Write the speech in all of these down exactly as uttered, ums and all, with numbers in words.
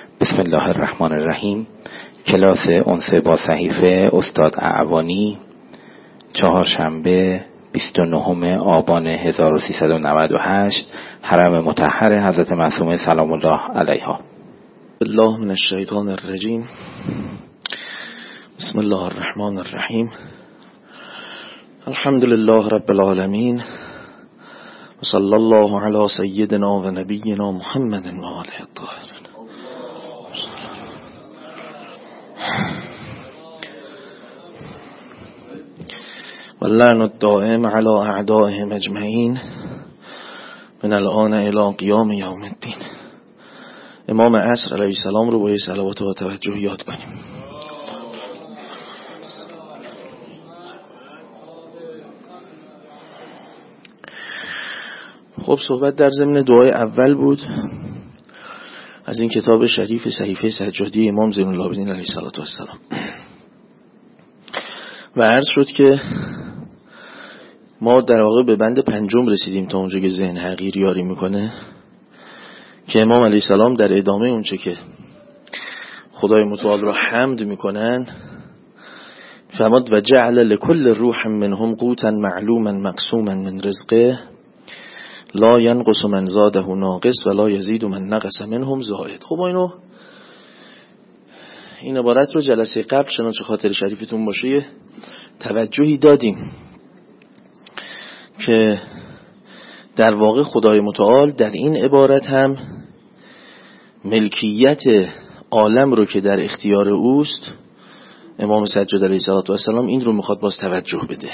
بسم الله الرحمن الرحیم. کلاس انس با صحیفه استاد اعوانی، چهارشنبه بیست و نهم آبان هزار و سیصد و نود و هشت، حرم مطهر حضرت معصومه سلام الله علیها. الله من الشیطان الرجیم. بسم الله الرحمن الرحیم. الحمد لله رب العالمین و صلی الله علی سیدنا و نبینا محمد و آله الطاهرین. واللعن الدائم على اعدائهم اجمعین من الان الى قیام یوم الدین. امام عصر علیه السلام رو با یه صلوات و توجه یاد کنیم. خب صحبت در ضمن دعای اول بود از این کتاب شریف صحیفه سجادی امام زین العابدین علیه السلام و عرض شد که ما در واقع به بند پنجم رسیدیم تا اونجا که ذهن حقیر یاری میکنه که امام علیه السلام در ادامه اونچه که خدای متعال را حمد میکنن فرمود و جعل لكل روح منهم قوتا معلوما مقسوما من رزقه لا ينقص من زاده ناقص و لا يزيد من نقص منهم زائد. خب اینو این عبارت رو جلسه قبل چنانچه خاطر شریفتون باشه توجهی دادیم که در واقع خدای متعال در این عبارت هم ملکیت عالم رو که در اختیار اوست، امام سجاد علیه السلام این رو میخواد باز توجه بده.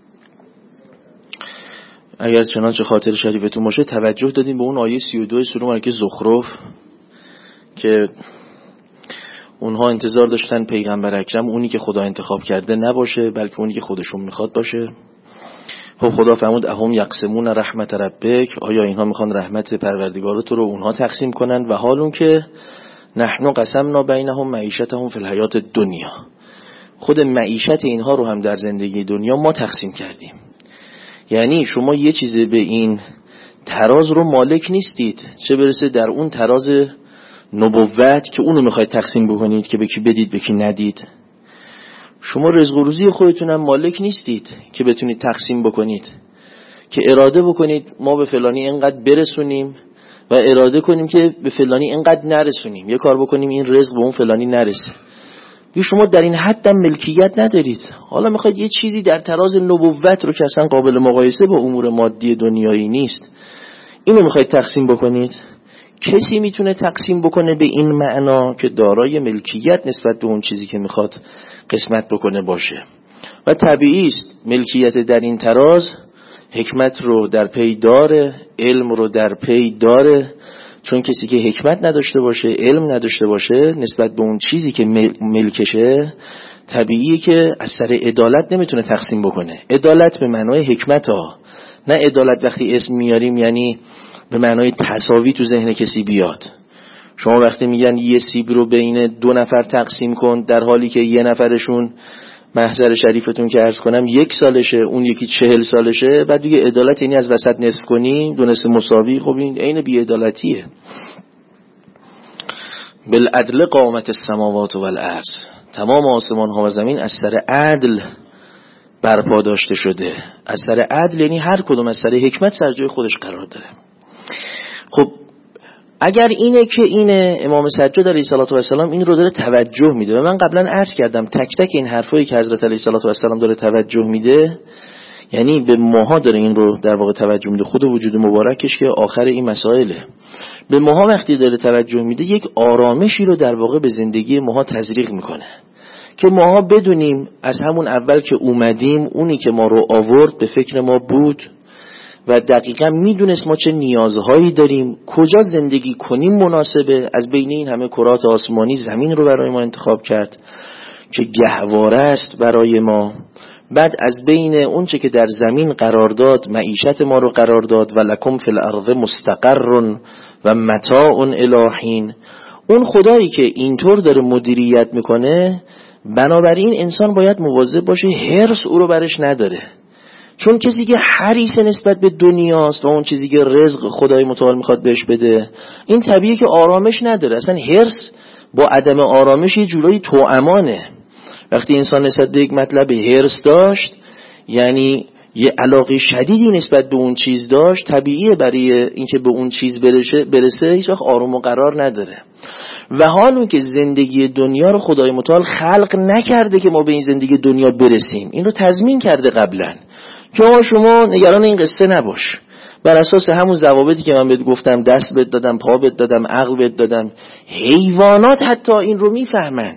اگر چنانچه خاطر شریفتون باشه توجه دادیم به اون آیه سی و دو سوره مبارکه زخرف که اونها انتظار داشتن پیغمبر اکرم اونی که خدا انتخاب کرده نباشه بلکه اونی که خودشون میخواد باشه. خب خدا فرمود اهم یقسمون رحمت ربک، آیا اینها میخوان رحمت پروردگارت رو اونها تقسیم کنن و حالون که نحن قسمنا بینهم معیشتهم فی الحیات الدنیا، خود معیشت اینها رو هم در زندگی دنیا ما تقسیم کردیم. یعنی شما یه چیزی به این تراز رو مالک نیستید، چه برسه در اون تراز نبوت که اونو میخواید تقسیم بکنید که به کی بدید به کی ندید. شما رزق و روزی خودتون هم مالک نیستید که بتونید تقسیم بکنید، که اراده بکنید ما به فلانی اینقدر برسونیم و اراده کنیم که به فلانی اینقدر نرسونیم، یه کار بکنیم این رزق به اون فلانی نرسه. بی شما در این حد هم ملکیت ندارید. حالا میخواید یه چیزی در تراز نبوت رو که اصلا قابل مقایسه با امور مادی دنیایی نیست اینو میخواید تقسیم بکنید. کسی میتونه تقسیم بکنه به این معنا که دارای ملکیت نسبت به اون چیزی که میخواد قسمت بکنه باشه. و طبیعی است ملکیت در این تراز حکمت رو در پی داره، علم رو در پی داره، چون کسی که حکمت نداشته باشه، علم نداشته باشه نسبت به اون چیزی که ملکشه، طبیعیه که از سر عدالت نمیتونه تقسیم بکنه. عدالت به معنای حکمت ها، نه عدالت وقتی اسم میاریم یعنی به معنای تساوی تو ذهن کسی بیاد. شما وقتی میگن یه سیب رو بین دو نفر تقسیم کن در حالی که یه نفرشون محضر شریفتون که عرض کنم یک سالشه اون یکی چهل سالشه، بعد دیگه عدالت یعنی از وسط نصف کنی دو نصف مساوی. خب این عین بی‌عدالتیه. بالعدل قامت السماوات والارض، تمام آسمان ها و زمین از سر عدل برپا داشته شده. از سر عدل یعنی هر کدوم از سر حکمت سر جای خودش قرار داره. خب اگر اینه که اینه امام سجاد علیه السلام این رو داره توجه میده و من قبلا عرض کردم تک تک این حرفایی که حضرت علیه السلام داره توجه میده یعنی به ماها داره این رو در واقع توجه میده، خود وجود مبارکش که آخر این مسائله. به ماها وقتی داره توجه میده یک آرامشی رو در واقع به زندگی ماها تزریق میکنه که ماها بدونیم از همون اول که اومدیم اونی که ما رو آورد به فکر ما بود و دقیقا میدونست ما چه نیازهایی داریم، کجا زندگی کنیم مناسبه. از بین این همه کرات آسمانی زمین رو برای ما انتخاب کرد که گهواره است برای ما. بعد از بین اون چه که در زمین قرار داد معیشت ما رو قرار داد و لکم فی الارض مستقر و متاع الی حین. اون خدایی که اینطور داره مدیریت میکنه، بنابراین انسان باید مواظب باشه حرص او رو برش نداره. چون کسی که حریص نسبت به دنیاست و اون چیزی که رزق خدای متعال میخواد بهش بده، این طبیعیه که آرامش نداره. اصلا حرص با عدم آرامش یه جورایی توأمانه. وقتی انسان نسبت به یک مطلب حرص داشت، یعنی یه علاقه شدیدی نسبت به اون چیز داشت، طبیعیه برای اینکه به اون چیز برسه برسه هیچ وقت آروم و قرار نداره. و حالا که زندگی دنیا رو خدای متعال خلق نکرده که ما به این زندگی دنیا برسیم، این رو تضمین کرده قبلا که ما شما نگران این قصه نباش. بر اساس همون ضوابطی که من بهت گفتم، دست بهت دادم، پا بهت دادم، عقل بهت دادم، حیوانات حتی این رو میفهمن.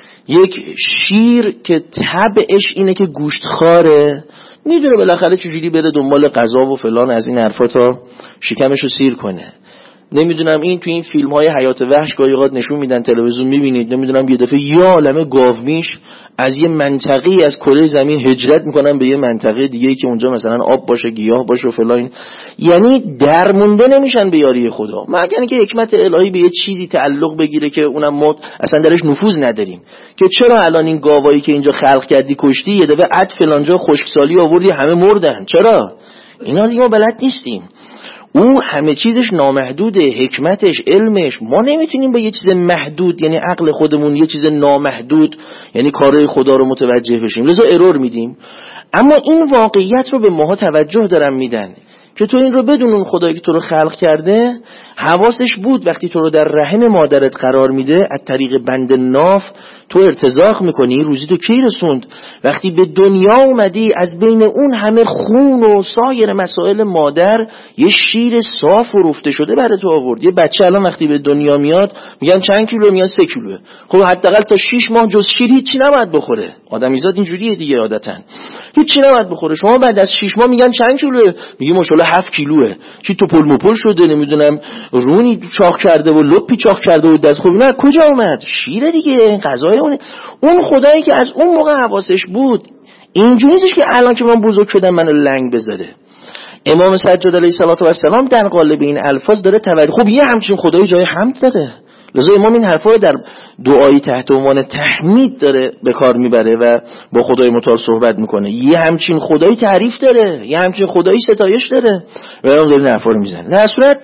یک شیر که طبعش اینه که گوشت خواره، میدونه بالاخره چجوری بره دنبال غذا و فلان از این حرفا تا شکمش رو سیر کنه. نمیدونم این تو این فیلم های حیات وحش گاهی اوقات نشون میدن، تلویزیون میبینید، نمیدونم یه دفعه یه عالمه گاومیش از یه منطقه‌ای از کره زمین هجرت میکنن به یه منطقه دیگه‌ای که اونجا مثلا آب باشه، گیاه باشه و فلان. یعنی درمونده نمیشن به یاری خدا، مگر اینکه حکمت الهی به یه چیزی تعلق بگیره که اونم ما اصلا درش نفوذ نداریم، که چرا الان این گاوایی که اینجا خلق کردی کشتی، یه دفعه عد فلانجا خشکسالی آوردی همه مردن، چرا؟ اینا دیگه ما بلد نیستیم. او همه چیزش نامحدوده، حکمتش، علمش. ما نمیتونیم با یه چیز محدود، یعنی عقل خودمون، یه چیز نامحدود یعنی کارهای خدا رو متوجه بشیم، لذا ارور میدیم. اما این واقعیت رو به ماها توجه دارن میدن که تو این رو بدون اون خدایی که تو رو خلق کرده حواسش بود وقتی تو رو در رحم مادرت قرار میده، از طریق بند ناف تو ارتزاق میکنی، روزی تو کی رسوند؟ وقتی به دنیا اومدی از بین اون همه خون و سایر مسائل مادر یه شیر صاف و رفته شده برای تو آورد. یه بچه الان وقتی به دنیا میاد میگن چند کیلوه؟ میگن سه کیلوه. خب حداقل تا شش ماه جز شیر هیچی نباید بخوره. آدمیزاد اینجوریه دیگه عادتاً، هیچی نباید بخوره. شما بعد از شش ماه میگن چند کیلوه؟ میگی ماشاءالله هفت کیلوه. چی تو پل مپل شده، نمیدونم رونی چاق کرده و لپی چاق کرده و دست. خب نه کجا اومد؟ شیر دیگه، غذای اون. اون خدایی که از اون موقع حواسش بود اینجوری نیستش که الان که من بزرگ شدم منو لنگ بذاره. امام سجاد علیه السلام در قالب این الفاظ داره توجه. خب یه همچین خدایی جای حمد داره، لذا امام این حرفا رو در دعایی تحت عنوان تحمید داره به کار میبره و با خدای متعال صحبت میکنه. یه همچین خدایی تعریف داره، یه همچین خدایی ستایش داره و اون داره این حرفا رو میزنه. در صورت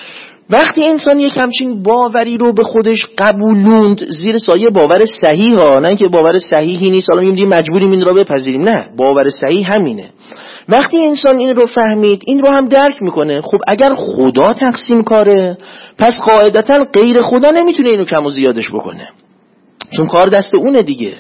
وقتی انسان یک همچین باوری رو به خودش قبولوند زیر سایه باور صحیح ها، نه که باور صحیحی نیست حالا میگیم مجبوریم این رو بپذیریم، نه، باور صحیح همینه. وقتی انسان این رو فهمید، این رو هم درک میکنه. خب اگر خدا تقسیم کاره، پس قاعدتا غیر خدا نمیتونه اینو کم و زیادش بکنه، چون کار دست اونه دیگه.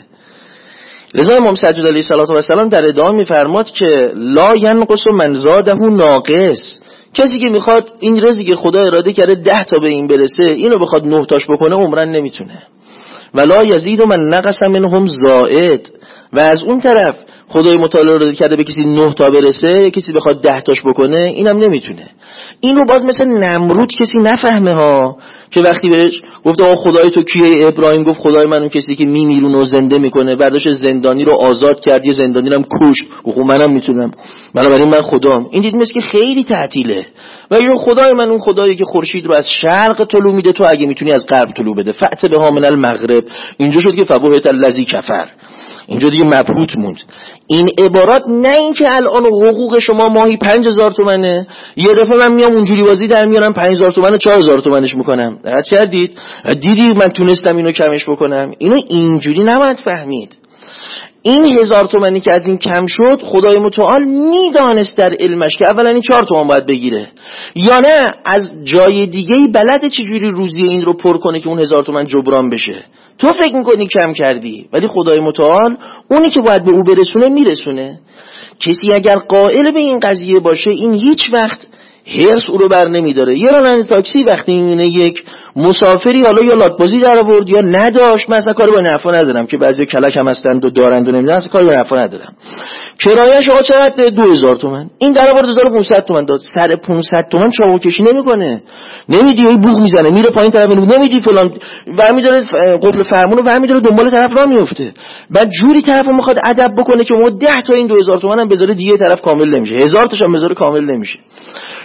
لذا امام سجاد علیه السلام در ادامه میفرماد که لا ینقص من زاده ناقص. کسی که میخواد این رزقی که خدا اراده کرده ده تا به این برسه، اینو بخواد نه تاش بکنه عمرن نمیتونه. ولا یزید من نقص منهم زائد. و از اون طرف خدای متعال اراده کرده به کسی نه تا برسه، کسی بخواد ده تاش بکنه اینم نمیتونه. اینو باز مثل نمرود کسی نفهمه ها، که وقتی بهش گفت آقا خدای تو کیه؟ ابراهیم گفت خدای من اون کسی که میمیرونه و زنده میکنه. برداشت زندانی رو آزاد کرد، یه زندانی رو هم کشت، گفت منم میتونم، بنابراین من خدام. این دید مثل که خیلی تعطیله. و یا خدای من اون خدایی که خورشید رو از شرق طلوع میده، تو اگه میتونی از غرب طلوع بده، فأت بها من المغرب. اینجا شد که فبهت الذی کفر، اینجا دیگه مبهوت موند. این عبارات نه این که الان حقوق شما ماهی پنج هزار تومنه، یه دفعه من میام اونجوری بازی در میارم پنج هزار تومن چهار هزار تومنش میکنم. دقت کردید؟ دیدی من تونستم اینو کمش بکنم. اینو اینجوری نباید فهمید. این هزار تومنی که از این کم شد، خدای متعال میدانست در علمش که اولا این چهار تومن باید بگیره، یا نه از جای دیگه‌ای بلده چجوری روزی این رو پر کنه که اون هزار تومن جبران بشه. تو فکر میکنی کم کردی، ولی خدای متعال اونی که باید به او برسونه میرسونه. کسی اگر قائل به این قضیه باشه، این هیچ وقت هرس او رو بر نمیداره. یه راننده تاکسی وقتی میبینه یک مسافری حالا یا لاتبازی در آورد یا نداشت، من اصلا کاری با نفع ندارم که بعضی کلک هم هستند و دارند و نمیدونم، اصلا کاری با نفع ندارم. کرایه‌اش آقا چقدر؟ دو هزار تومان. این در آورد هزار و پانصد تومان داد. سر پانصد تومان چاقو کشی نمیکنه، نمیدی ای بوق میزنه میره پایین، طرف نمیدی فلان برمی‌داره قفل فرمونو برمی‌داره دنبال طرف راه میفته. بعد جوری طرفو میخواد ادب بکنه که ما ده تا این دو هزار تومان هم بذاره دیگه طرف کامل نمیشه، هزار تاش هم بذاره کامل نمیشه.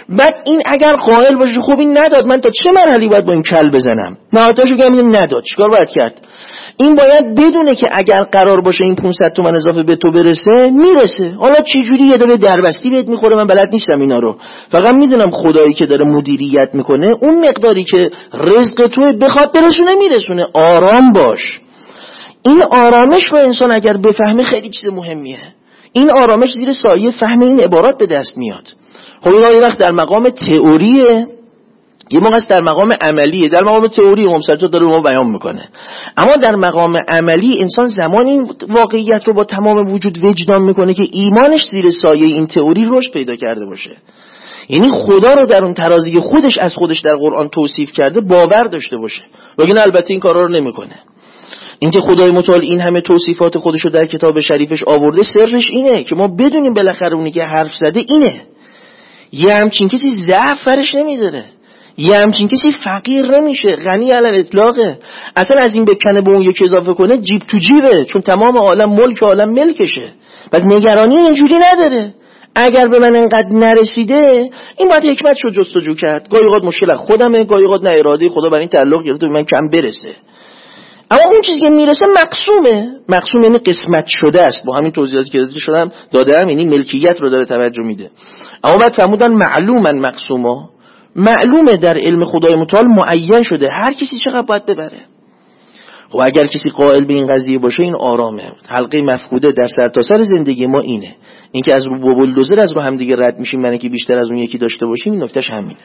بعد این اگر قائل باشه خب این نداد، من تا چه مرحله باید با این کل بزنم؟ نهایتاشو که میگم نداد، چیکار باید کرد؟ این باید بدونه که اگر قرار باشه این پانصد تومن اضافه به تو برسه میرسه. حالا چه جوری یه دونه دربستی بهت میخوره من بلد نیستم اینا رو، فقط میدونم خدایی که داره مدیریت میکنه اون مقداری که رزق تو بخواد برسونه میرسونه. آرام باش. این آرامش رو انسان اگر بفهمه خیلی چیز مهمیه. این آرامش زیر سایه فهم این عبارات به دست میاد. خب اینا یه وقت در مقام تئوریه، یه موقع است در مقام عملیه. در مقام تئوری امام سجاد داره ما بیان میکنه، اما در مقام عملی انسان زمانی این واقعیت رو با تمام وجود وجدان میکنه که ایمانش زیر سایه این تئوری رشد پیدا کرده باشه. یعنی خدا رو در اون ترازی خودش از خودش در قرآن توصیف کرده باور داشته باشه. وگرنه البته این کارا رو نمیکنه. اینکه خدای متعال این همه توصیفات خودش رو در کتاب شریفش آورده سرش اینه که ما بدونیم بالاخره اونی که حرف زده اینه. یه همچین کسی ضعف فرش نمیداره، یه همچین کسی فقیر نمیشه، غنی علی الاطلاقه. اصلا از این بکنه به اون یک اضافه کنه جیب تو جیبه، چون تمام عالم ملک عالم ملکشه. بعد نگرانی اینجوری نداره. اگر به من انقدر نرسیده این باید حکمت شو جستجو کرد. گاهی اوقات مشکل خودمه، گاهی اوقات نه اراده خدا بر این تعلق گرفته به من کم برسه. اما اون چیزی که میرسه مقسومه. مقسوم یعنی قسمت شده است. با همین توضیحاتی که داده شدم دادم، یعنی ملکیت رو داره توجه میده. اما بعد فرمودن معلومن مقسوما، معلومه در علم خدای متعال معین شده هر کسی چقدر باید ببره. خب اگر کسی قائل به این قضیه باشه این آرامه. حلقه مفقوده در سرتاسر سر زندگی ما اینه، اینکه از رو بولدوزر از رو هم دیگه رد میشیم، من که بیشتر از اون یکی داشته باشیم. این نکتهش همینه.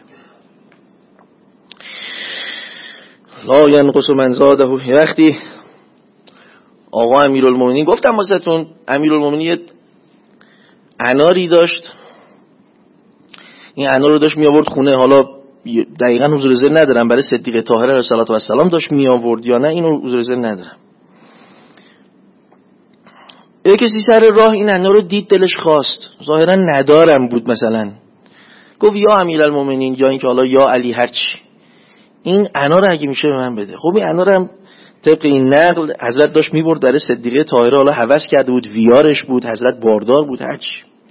لا ینقص من زاده. وقتی آقا امیرالمومنین گفتم واسهتون، امیرالمومنین اناری داشت، این انار رو داشت می آورد خونه. حالا دقیقاً حضور ذهن ندارم برای صدیقه طاهره علیه السلام داشت می آورد یا نه، اینو حضور ذهن ندارم. یک کسی سر راه این انار رو دید دلش خواست، ظاهرا ندارم بود مثلا، گفت یا امیرالمومنین یا اینکه حالا یا علی هرچی، این انار اگه میشه به من بده. خب این انار هم طبق این نقل حضرت داشت میبرد برای صدیقه طاهره، حالا هوس کرده بود، ویارش بود، حضرت باردار بود، هرچی.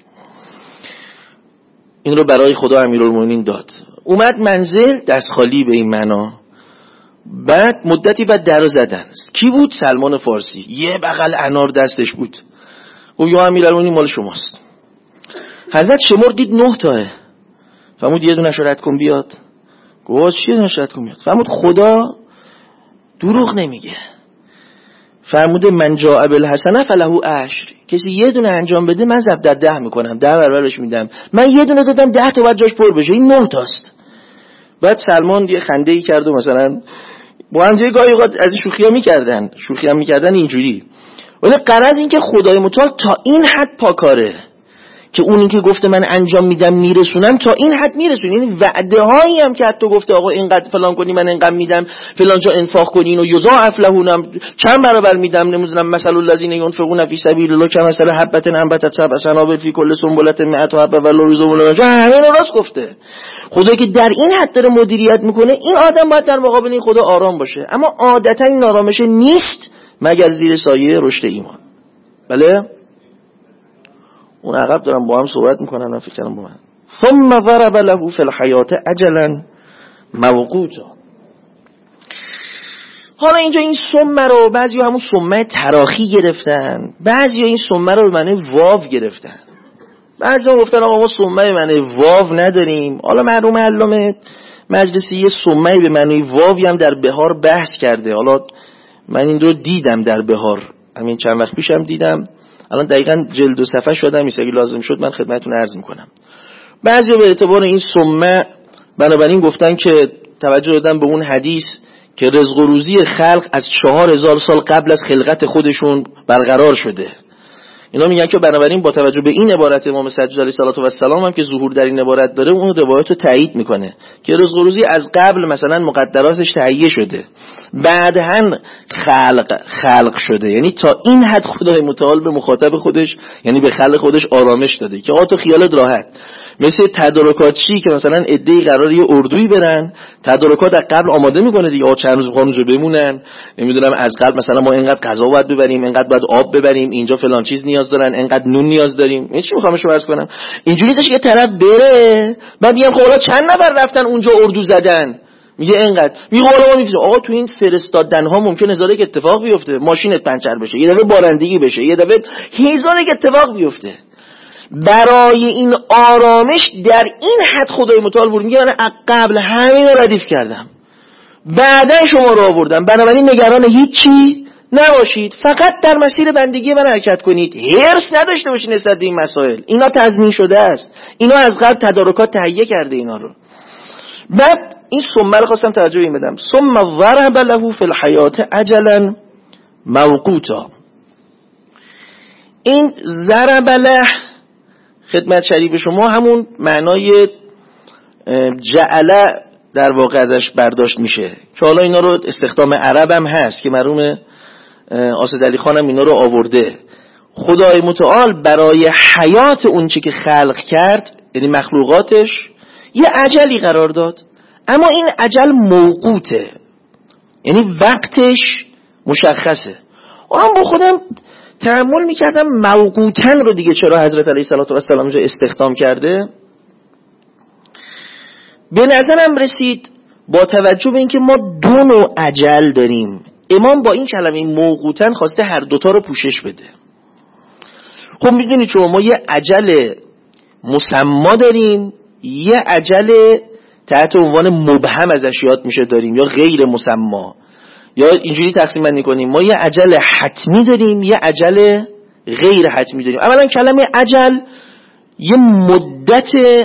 این رو برای خدا امیرالمومنین داد. اومد منزل دست خالی به این معنا. بعد مدتی بعد درو زدن. کی بود؟ سلمان فارسی. یه بغل انار دستش بود. او یا امیرالمومنین مال شماست. حضرت شمرد دید نه تاه. فرمود یه دونه رد کن بیاد. گفت چیه دونه رد کن بیاد؟ فرمود خدا دروغ نمیگه. فرموده من جاء بالحسنه فله عشر. کسی یه دونه انجام بده من ضرب در ده میکنم، ده برابرش میدم. من یه دونه دادم ده تا بعد جاش پر بشه، این نه تاست. بعد سلمان یه خنده ای کرد و مثلا با هم دیگه گاهی اوقات از شوخی‌ها میکردن، شوخی هم میکردن اینجوری. ولی غرض این که خدای متعال تا این حد پاکاره که اونی که گفته من انجام میدم میرسونم تا این حد میرسونه. یعنی وعده هایی هم که حتی گفته آقا اینقدر فلان کنی من اینقدر میدم، فلان جا انفاق کنین و یضاعف لهونم چند برابر میدم، نمیدونم مثل الذین ينفقون فی سبیل الله کمثل حبة انبتت سبع سنابل فی کل سنبلة مئة حبة والله یضاعف لمن همین راست گفته. خدا که در این حد داره مدیریت میکنه، این آدم باید در مقابل این خدا آرام باشه. اما عادتا این آرامش نیست مگر زیر سایه رشد ایمان. بله اون عقب دارم با هم صحبت میکنن، من فکر کنم با من. ثم ضرب له فی الحیات اجلا موقوتا. حالا اینجا این سمه رو بعضی همون سمه تراخی گرفتن، بعضی این سمه رو به معنی واو گرفتن. بعضی هم گفتن آقا ما سمه به معنی واو نداریم. حالا مرحوم علامه مجلسی یه سمه به معنی واوی هم در بهار بحث کرده. حالا من این رو دیدم در بهار، همین چند وقت پیشم دیدم. الان دقیقاً جلد و صفحه شدم، میشه اگه لازم شد من خدمتتون عرض میکنم. بعضی به اعتبار این سمه بنابراین گفتن که توجه دادن به اون حدیث که رزق و روزی خلق از چهار هزار سال قبل از خلقت خودشون برقرار شده. اینا میگن که بنابراین با توجه به این عبارت امام سجاد علیه السلام هم که ظهور در این عبارت داره، اون روایت رو تایید میکنه که رزق و روزی از قبل مثلا مقدراتش تهیه شده، بعداً خلق خلق شده. یعنی تا این حد خدای متعال به مخاطب خودش، یعنی به خلق خودش آرامش داده که آقا تو خیالت راحت، مثل تدارکات چی که مثلا عده‌ای قراره یه اردویی برن، تدارکات از قبل آماده میکنه دیگه، چند روز میخوان اونجا بمونن، نمیدونم از قبل مثلا ما اینقدر غذا باید ببریم، اینقدر باید آب ببریم، اینجا فلان چیز نیاز دارن، اینقدر نون نیاز داریم. این چی میخوام شو عرض کنم؟ اینجوری نیستش که طرف بره بعد میگم خب حالا چند نفر رفتن اونجا اردو زدن، میگه اینقدر، میگه حالا ما میفهمیم آقا تو این فرستادن ها ممکنه هزار یک اتفاق بیفته، ماشینت پنچر بشه، یه دفعه بارندگی بشه، یه دفعه هزار یک اتفاق بیفته. برای این آرامش در این حد خدای متعال بود میگه من قبل همین رو ردیف کردم، بعدا شما رو آوردم، بنابراین نگران هیچی نباشید، فقط در مسیر بندگی من حرکت کنید، هرس نداشته باشید نسبت به این مسائل، اینا تضمین شده است، اینا از قبل تدارکات تهیه کرده اینا رو. بعد این ثم رو خواستم توجه این بدم، ثم ضرب له فی الحیات اجلا موقوتا. این ضرب له خدمت شریف شما همون معنای جعله در واقع ازش برداشت میشه که حالا اینا رو استخدام عرب هم هست که مرحوم آسدعلی خان هم اینا رو آورده. خدای متعال برای حیات اون چی که خلق کرد یعنی مخلوقاتش یه اجلی قرار داد، اما این اجل موقوته، یعنی وقتش مشخصه. و هم با خودم تأمل میکردم موقوتن رو دیگه چرا حضرت علیه السلام اینجا استخدام کرده. به نظرم رسید با توجه به اینکه ما دو نوع اجل داریم، امام با این کلمه موقوتن خواسته هر دوتا رو پوشش بده. خب میدونید چون ما یه اجل مسما داریم، یه اجل تحت عنوان مبهم ازش یاد میشه داریم یا غیر مسما، یا اینجوری تقسیم بندی کنیم ما یه اجل حتمی داریم یه اجل غیر حتمی داریم. اولا کلمه اجل یه مدت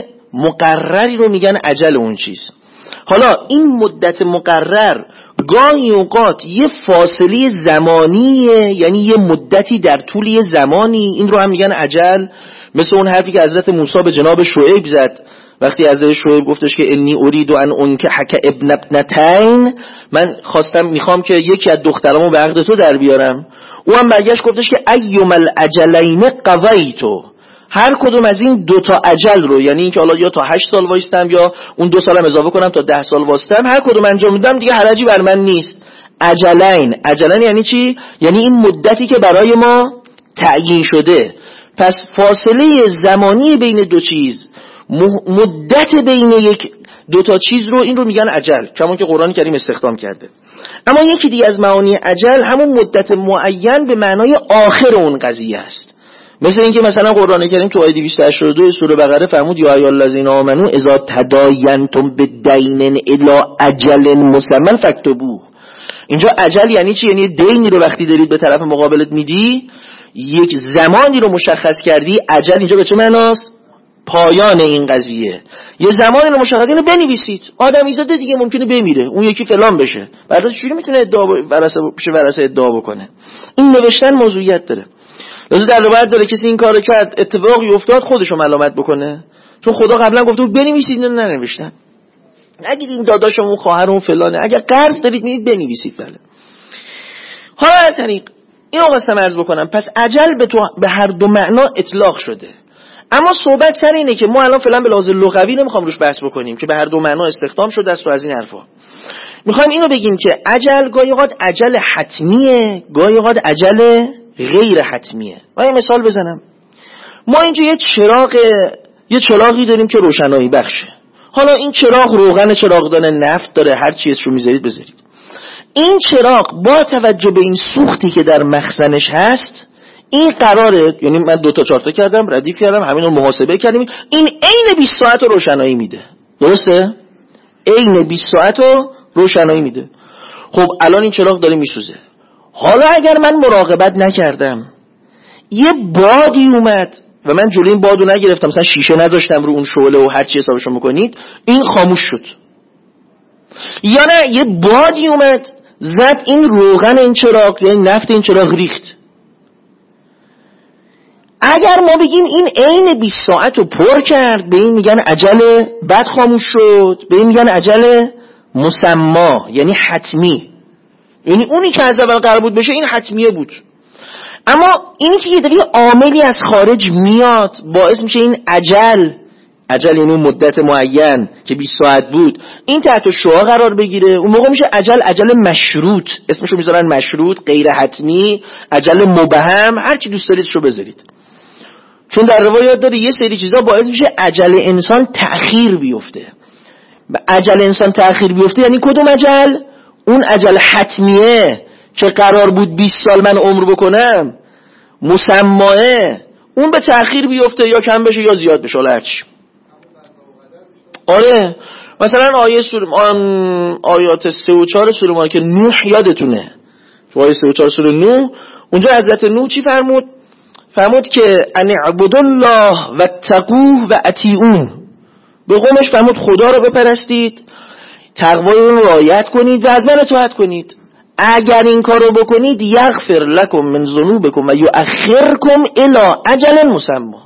مقرری رو میگن اجل اون چیز. حالا این مدت مقرر گاهی اوقات یه فاصله زمانیه، یعنی یه مدتی در طول یه زمانی، این رو هم میگن اجل. مثل اون حرفی که حضرت موسی به جناب شعیب زد وقتی حضرت شعیب گفتش که انی ارید ان انکحک ابن ابنتین، من خواستم میخوام که یکی از دخترامو به عقد تو در بیارم. او هم برگشت گفتش که ایوم الاجلین قضیتو، هر کدوم از این دو تا اجل رو، یعنی اینکه حالا یا تا هشت سال وایستم یا اون دو سالم اضافه کنم تا ده سال وایستم، هر کدوم انجام میدم دیگه حرجی بر من نیست. اجلین، اجلین یعنی چی؟ یعنی این مدتی که برای ما تعیین شده. پس فاصله زمانی بین دو چیز، مدت بین یک دو تا چیز رو، این رو میگن اجل، کما که قرآن کریم استخدام کرده. اما یکی دیگه از معانی اجل همون مدت معین به معنای آخر اون قضیه است. مثل اینکه مثلا قرآن کریم تو آیه دویست و هشتاد و دو سوره بقره فرمود یا ایها الذین آمنو اذا تداینتم بدین الی اجل مسمى فاکتبوه. اینجا اجل یعنی چی؟ یعنی دینی رو وقتی دارید به طرف مقابلت میدی، یک زمانی رو مشخص کردی. اجل اینجا به چه معناست؟ پایان این قضیه. یه زمانی رو مشخص، اینو بنویسید. آدمیزاده دیگه ممکنه بمیره، اون یکی فلان بشه، بعد چجوری میتونه ادعا ورثه بشه، ورثه ادعا بکنه؟ این نوشتن موضوعیت داره. لازم در روایت داره کسی این کارو کرد اتفاقی افتاد خودشو ملامت بکنه، چون خدا قبلا گفته بود بنویسید، اینو ننوشتن. نگید این داداشم اون خواهرم فلانه، اگر قرض دارید میید بنویسید. بله. حالا از طریق اینو قسم عرض بکنم، پس اجل به, تو به هر دو معنا اطلاق شده. اما صحبت سر اینه که ما الان فعلا به لحاظ لغوی نمیخوام روش بحث بکنیم که به هر دو معنا استخدام شده است و از این حرفا. میخوایم اینو بگیم که اجل گاهی اوقات اجل حتمیه، گاهی اوقات اجل غیر حتمیه. من یه مثال بزنم. ما اینجا یه چراغ یه چراغی داریم که روشنایی بخشه. حالا این چراغ روغن چراغدان نفت داره، هر چیزی رو میذارید بذارید. این چراغ با توجه به این سوختی که در مخزنش هست، این قراره، یعنی من دو تا چهار تا کردم، ردیف کردم، همین رو محاسبه کردیم، این عین بیست ساعت رو روشنایی میده. درسته؟ عین بیست ساعت رو روشنایی میده. خب الان این چراغ داره میسوزه. حالا اگر من مراقبت نکردم، یه بادی اومد و من جلوی این بادو نگرفتم، مثلا شیشه نذاشتم رو اون شعله و هر چی حسابشو میکنید، این خاموش شد. یا نه یه بادی اومد زد این روغن این چراغ، یعنی نفت این چراغ ریخت. اگر ما بگیم این عین بیست ساعت رو پر کرد، به این میگن اجل بعد خاموش شد، به این میگن اجل مسما، یعنی حتمی. یعنی اونی که از اول قرار بود بشه این حتمیه بود. اما اینی که یه دقیقه عاملی از خارج میاد باعث میشه این اجل اجل یعنی مدت معین که بیست ساعت بود، این تحت شعاع قرار بگیره، اون موقع میشه اجل اجل مشروط، اسمشو میذارن مشروط، غیر حتمی، اجل مبهم، هر چی دوست دارید شو بذارید. چون در روایات داره یه سری چیزا باعث میشه اجل انسان تأخیر بیفته. اجل انسان تأخیر بیفته یعنی کدوم اجل؟ اون اجل حتمیه که قرار بود بیست سال من عمر بکنم، مسماه، اون به تأخیر بیفته یا کم بشه یا زیاد بشه، هرچی. آره مثلا آیه سوره آیات سه و چهار سوره ما که نوح یادتونه، تو آیه سه و چهار سوره نوح، اونجا حضرت نوح چی فرمود؟ فرمود که ان اعبدوا الله واتقوه و اطیعون، به قومش فرمود خدا رو بپرستید، تقوای اون رو رعایت کنید و از من اطاعت کنید. اگر این کار رو بکنید یغفر لکم من ذنوبکم و یؤخرکم الی اجل مسمی.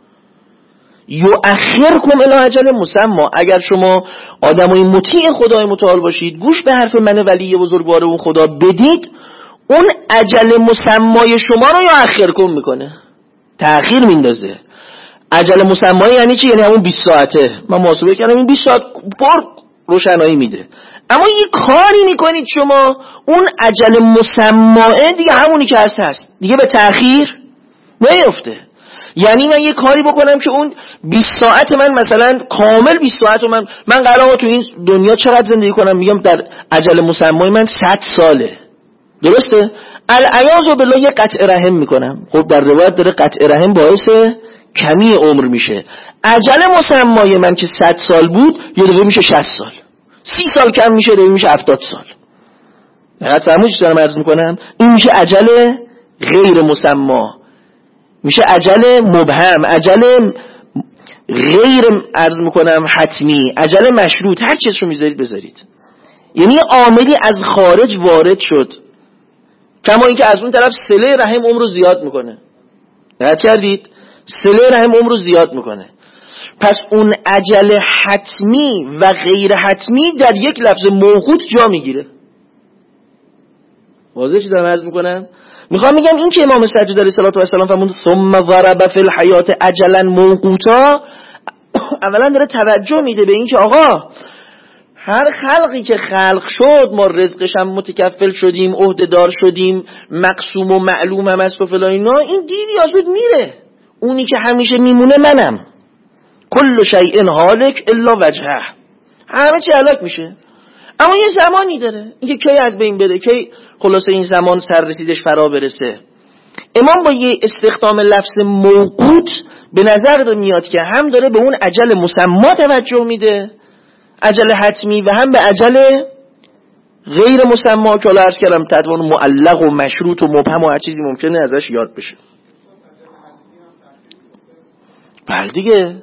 یؤخرکم الی اجل مسمی، اگر شما آدمای مطیع خدای متعال باشید، گوش به حرف من ولی بزرگوار اون خدا بدید، اون اجل مسمی شما رو یؤخرکم میکنه، تأخیر میندازه. اجل مسمی یعنی چی؟ یعنی همون بیست ساعته. من محاسبه کردم این بیست ساعت پر روشنایی میده، اما یه کاری میکنید شما، اون اجل مسمی دیگه همونی که هست هست دیگه، به تأخیر نیفته. یعنی من یه کاری بکنم که اون بیست ساعت من مثلا کامل بیست ساعت رو من من قراره تو این دنیا چقدر زندگی کنم، میگم در اجل مسمی من صد ساله، درسته؟ العیاذ بالله یه قطع رحم میکنم. خب در روایت داره قطع رحم باعث کمی عمر میشه. اجل مسمی من که صد سال بود یه دفعه میشه شصت سال، سی سال کم میشه دیگه میشه هفتاد سال. دقیق فرمودید چی دارم عرض میکنم؟ این میشه اجل غیر مسمی، میشه اجل مبهم، اجل غیر عرض میکنم حتمی، اجل مشروط، هر چیز رو میذارید بذارید. یعنی عاملی از خارج وارد شد، کما اینکه از اون طرف صله رحم عمر رو زیاد میکنه. دقت کردید؟ صله رحم عمر رو زیاد میکنه. پس اون اجل حتمی و غیر حتمی در یک لفظ موقوت جا میگیره. واضحه چی دارم عرض میکنم؟ میخوام میگم این که امام سجاد علیه السلام فرمود ثم ضرب فی الحیات اجلا موقوتا، اولا داره توجه میده به این که آقا هر خلقی که خلق شد ما رزقش هم متکفل شدیم، عهدهدار شدیم، مقسوم و معلوم هم است و فلان اینا، این دیر یا زود میره. اونی که همیشه میمونه منم. کل شیء هالک الا وجهه، همه چی هلاک میشه. اما یه زمانی داره اینکه کی از بین بره، کی خلاصه این زمان سر رسیدش فرا برسه. امام با یه استخدام لفظ موقوت به نظر میاد که هم داره به اون اجل مسمی توجه میده، اجل حتمی، و هم به اجل غیر مسمی که الان عرض کردم تدوان معلق و مشروط و مبهم و هر چیزی ممکنه ازش یاد بشه. بله دیگه،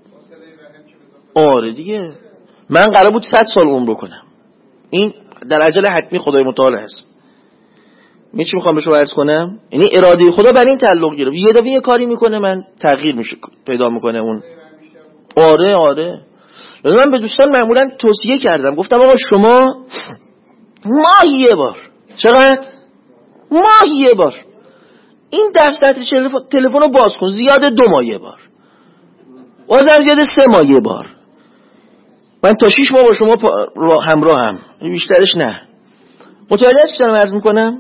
آره دیگه، من قرار بود صد سال عمر کنم، این در اجل حتمی خدای متعال هست. می چی میخوام به شما عرض کنم؟ یعنی اراده خدا بر این تعلق گرفت، یه دفعه یه کاری میکنه من تغییر میشه پیدا میکنه اون. آره آره لازم من به دوستان معمولا توصیه کردم، گفتم آقا شما ماهی یه بار، چقدر؟ ماهی یه بار این دفتر تلفن رو باز کن، زیاده دو ماه یه بار، بازم زیاده سه ماه یه بار. من تا شیش ماه با شما همراه هم، بیشترش نه. متوجه چی دارم عرض میکنم؟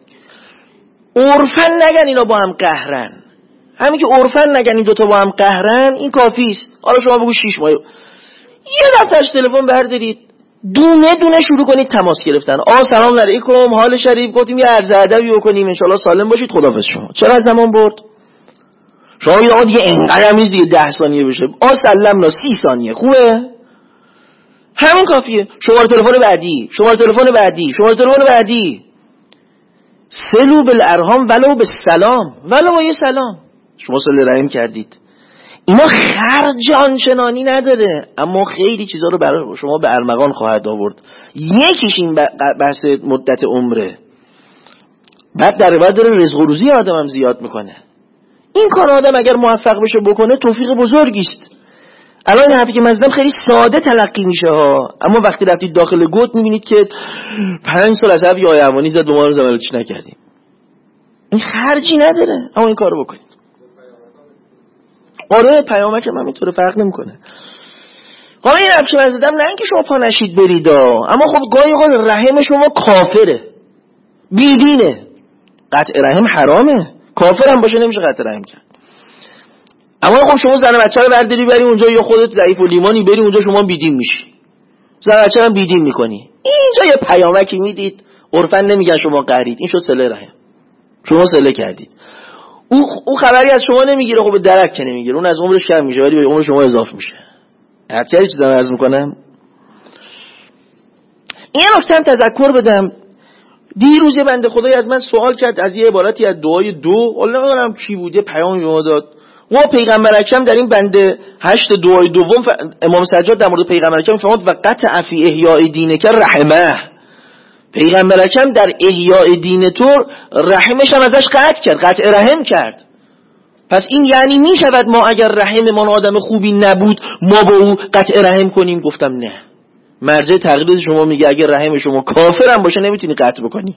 عرفن نگن اینا با هم قهرن، همین که عرفن نگن این دوتا با هم قهرن این کافی است. حالا شما بگو شیش ماه یه دفترش تلفن بردارید، دونه دونه شروع کنید تماس گرفتن. آ سلام علیکم، حال شریف، گفتیم یه عرض ادبی بکنیم، ان شاءالله سالم باشید، خداحافظ. شما چرا زمان برد؟ شما یه آقا دیگه انقدر هم نیست دیگه ده ثانیه بشه، آ سلام، سی ثانیه خوبه، همین کافیه. شماره تلفن بعدی، شماره تلفن بعدی، شماره تلفن بعدی. سلو بالارحام ولو بالسلام، ولو با یه سلام شما صله رحم کردید. اینا خرج آنچنانی نداره، اما خیلی چیزا رو برای شما به ارمغان خواهد آورد. یکیش این بحث مدت عمره. بعد در بعد داره رزق و روزی آدم هم زیاد میکنه. این کار آدم اگر موفق بشه بکنه توفیق بزرگی است. الان این حرفی که من زدم خیلی ساده تلقی میشه ها، اما وقتی رفتید داخل گوت میبینید که پنج سال از حرفی آیه اوانی زد، دو ما رو زمالچی نکردیم. این خرجی نداره، اما این کارو بکنید. آره پیامک من اینطوره، فرق نمیکنه. حالا این حرف که زدم نه اینکه شما پا نشید برید، اما خب گاهی اوقات رحم شما کافره، بیدینه، قطع رحم حرامه، کافر هم باشه نمیشه قطع رحم کرد. اما خب شما زن بچه رو برداری بری اونجا، یا خودت ضعیف و لیمانی بری اونجا، شما بیدین میشی، زن بچه هم بیدین میکنی. اینجا یه پیامکی میدید، عرفن نمیگن شما قرید، این شد صله رحم، شما صله کردید. او او خبری از شما نمیگیره، خب به درک که نمیگیره، اون از عمرش کم میشه ولی به عمر شما اضافه میشه. حرکتی چی دارم عرض میکنم؟ این نکته هم تذکر بدم. دیروز یه بنده خدایی از من سوال کرد از یه عبارتی از دعای دو، الله نمیدونم کی بوده، پیام به ما داد. و پیغمبر اکرم در این بنده هشت دعای دوم ف... امام سجاد در مورد پیغمبر اکرم فرمود و قطع فی احیاء دینک رحمه. پیغمبر اکرم در احیاء دین تو رحمش هم ازش قطع کرد، قطع رحم کرد. پس این یعنی می شود ما اگر رحممان آدم خوبی نبود ما با او قطع رحم کنیم؟ گفتم نه. مرجع تقلید شما میگه اگر رحم شما کافر هم باشه نمیتونی قطع بکنی.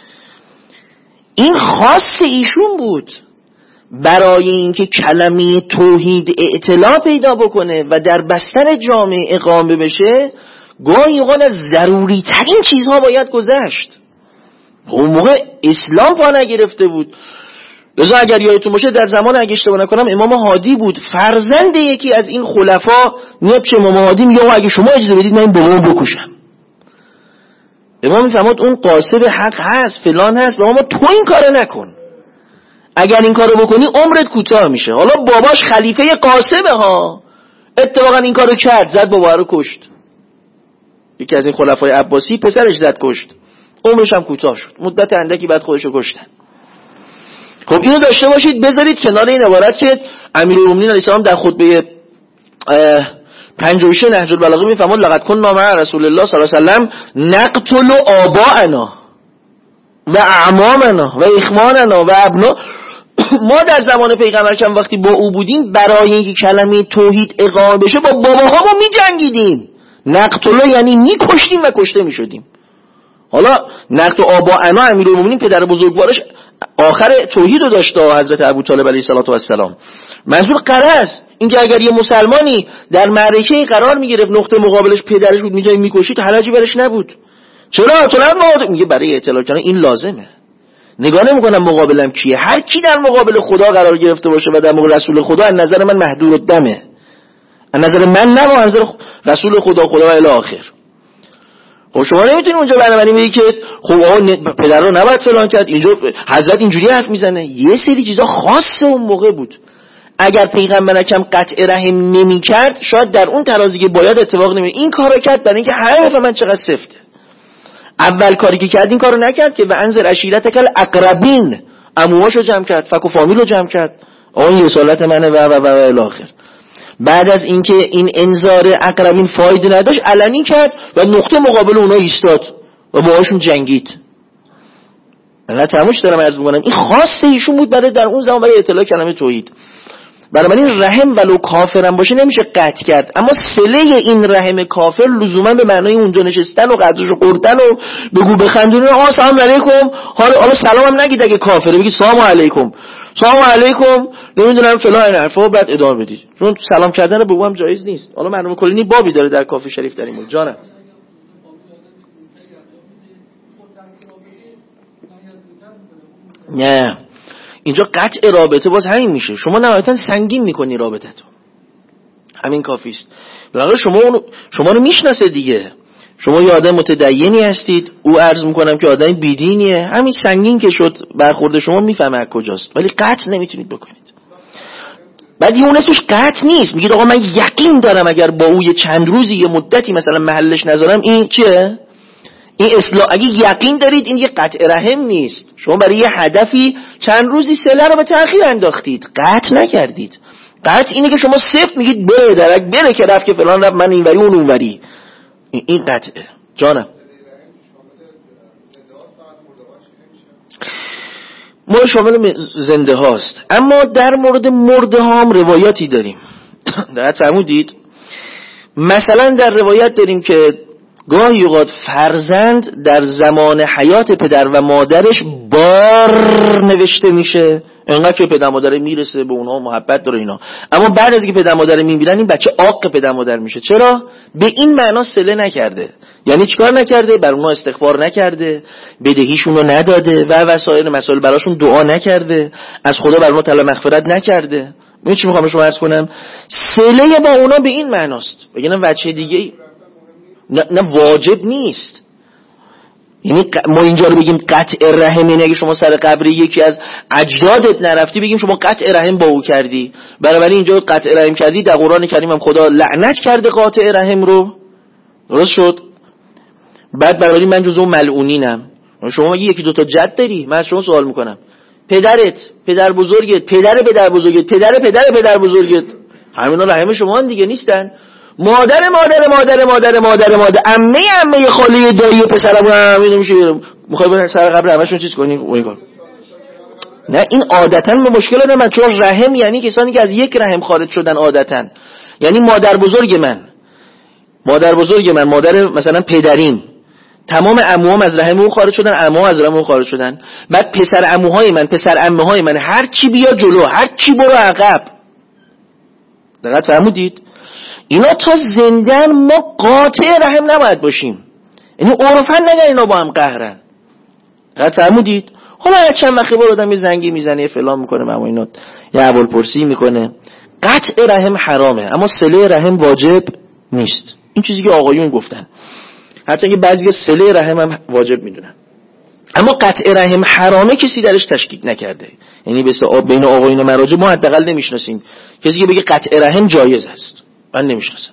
این خاص ایشون بود برای اینکه کلمه توحید اطلاع پیدا بکنه و در بستر جامعه اقامه بشه. گاهی اوقات از ضروری ترین چیزها باید گذشت. اون موقع اسلام پا نگرفته بود. لذا اگر یادتون باشه در زمان اگه اشتباه نکنم امام هادی بود، فرزند یکی از این خلفا میاد پیش امام هادی میگه اگه شما اجازه بدید من این بابامو بکشم. امام میفهمد اون قاصد حق هست، فلان هست، اما تو این کارو نکن. اگر این کارو بکنی عمرت کوتاه میشه. حالا باباش خلیفه قاسمه ها، اتفاقا این کارو کرد، زد بابا رو کشت. یکی از این خلفای عباسی پسرش زد کشت، عمرش هم کوتاه شد، مدت اندکی بعد خودشو کشتن. خب اینو داشته باشید، بذارید کنار این عبارت که امیرالمومنین علیه السلام در خطبه پنجاه و شش نهج البلاغه میفرماد لقد كنا مع رسول الله صلی الله علیه و سلم نقتل آباءنا و اعمامنا و اخواننا و ابنا. ما در زمان پیغمبر کم وقتی با او بودیم برای اینکه کلمه توحید اقامه بشه با باباهامون میجنگیدیم. نقتل یعنی میکشتیم و کشته میشدیم. حالا نقتل آباءنا امیرالمومنین پدر بزرگوارش آخر توحید رو داشته، حضرت ابوطالب علیه السلام. منظور قرض اینکه اگر یه مسلمانی در معرکه قرار میگرفت نقطه مقابلش پدرش بود میجای میکشید حرجی برش نبود. چرا؟ تو نه میگه برای اطلاع کردن این لازمه. نگاه نمیکنم مقابلم کیه، هر کی در مقابل خدا قرار گرفته باشه و در مقابل رسول خدا از نظر من محدود الدمه، از نظر من نه، از نظر رسول خدا خدا و الی آخر. خب شما نمیتونید اونجا بنابراین بگی که خب آقا پدر رو نباید فلان کرد، اینجا حضرت اینجوری حرف میزنه. یه سری چیزا خاص اون موقع بود. اگر پیغمبر اکرم قطع رحم نمی‌کرد شاید در اون ترازی که باید اتفاق نمی. این کارو کرد برای اینکه همه بفهمن چقدر سفته. اول کاری که کرد این کارو نکرد که و انذر عشیرتک الاقربین، عموهاشو جمع کرد، فک و فامیلو جمع کرد، آقا این رسالت منه و و و الی آخر. بعد از اینکه این انذار اقربین فایده نداشت علنی کرد و نقطه مقابل اونها ایستاد و باهاشون جنگید. من تموش دارم عرض می‌کنم این خاصه ایشون بود برای در اون زمان برای اطلاع کلمه توحید. برای این رحم ولو کافرم باشه نمیشه قطع کرد، اما صله این رحم کافر لزوما به معنای اونجا نشستن و قدرشو خوردن و بگو بخندون آ سلام علیکم، حالا حالا سلام هم نگید اگه کافره بگید سلام علیکم، سلام علیکم نمیدونم فلان حرفا بعد ادامه بدید، چون سلام کردن به او هم جایز نیست. حالا معلومه کلینی بابی داره در کافی شریف در این مورد. جانم نه اینجا قطع رابطه باز همین میشه، شما نهایتا سنگین میکنی رابطه تو، همین کافیست. بلاغه شما اونو شما رو میشناسه دیگه، شما یه آدم متدینی هستید، او عرض میکنم که آدم بیدینیه، همین سنگین که شد برخورد شما میفهمه از کجاست، ولی قطع نمیتونید بکنید. بعد یه اون اسمش قطع نیست، میگید آقا من یقین دارم اگر با او یه چند روزی یه مدتی مثلا محلش نذارم این چیه؟ این اصلاح. اگه یقین دارید این یه قطع رحم نیست، شما برای یه هدفی چند روزی صله رو به تأخیر انداختید، قطع نکردید. قطع اینه که شما صفر میگید بره درک بره که رفت که فلان رفت من اینوری اون اونوری، این قطعه. جانم ما شامل زنده هاست، اما در مورد مرده ها هم روایاتی داریم. دقت فرمودید؟ مثلا در روایت داریم که گاهی اوقات فرزند در زمان حیات پدر و مادرش بار نوشته میشه، انقدر که پدر مادر میرسه به اونها محبت داره اینا، اما بعد از اینکه پدر مادر میمیرن این بچه عاق پدر مادر میشه. چرا؟ به این معنا صله نکرده. یعنی چیکار نکرده؟ بر اونها استغفار نکرده، بدهیشون رو نداده و وسایر مسائل براشون دعا نکرده، از خدا بر اونها طلب مغفرت نکرده. من چی میخوام شما عرض کنم؟ صله با اونا به این معناست. بگم بچه دیگه نه, نه واجب نیست. یعنی ما اینجا رو بگیم قطع رحم، یعنی اگه شما سر قبر یکی از اجدادت نرفتی بگیم شما قطع رحم با او کردی. برابری اینجا قطع رحم کردی، در قرآن کریم هم خدا لعنت کرده قاطع رحم رو. درست شد؟ بعد برابری من جزو ملعونینم. شما میگی یکی دو تا جد داری، من از شما سوال میکنم پدرت، پدر بزرگت، پدر پدر بزرگت، پدر پدر پدر بزرگت، همینا رحم شما هم دیگه نیستن؟ مادر مادر مادر مادر مادر مادر عمه عمه خاله دایی و پسرم همین میشه. میخوای برن سر قبر همشون چیز کنی اون کار؟ نه، این عادتاً به مشکل داره من، چون رحم یعنی کسانی که از یک رحم خارج شدن عادتاً. یعنی مادر بزرگ من، مادر بزرگ من، مادر مثلا پدریم، تمام عموام از رحم اون خارج شدن، عموها از رحم اون خارج شدن. بعد پسر عموهای من، پسر عمه های من، هر چی بیا جلو، هر چی برو عقب. دقیق فهمودید؟ اینا تا زندن ما قاطع رحم نباید باشیم. یعنی عرفاً نگن اینا با هم قهرن. دقیق فهمودید؟ حالا هر چند وقتی برو آدم یه زنگی میزنه فلان میکنه، اما اینا یه اول پرسی میکنه. قطع رحم حرامه اما صله رحم واجب نیست. این چیزی که آقایون گفتن، هرچند که بعضی صله رحم هم واجب میدونن، اما قطع رحم حرامه کسی درش تشکیک نکرده. یعنی به آب بین آقایون و مراجع ما حداقل نمیشناسیم کسی که بگه قطع رحم جایز است. من نمیشناسم.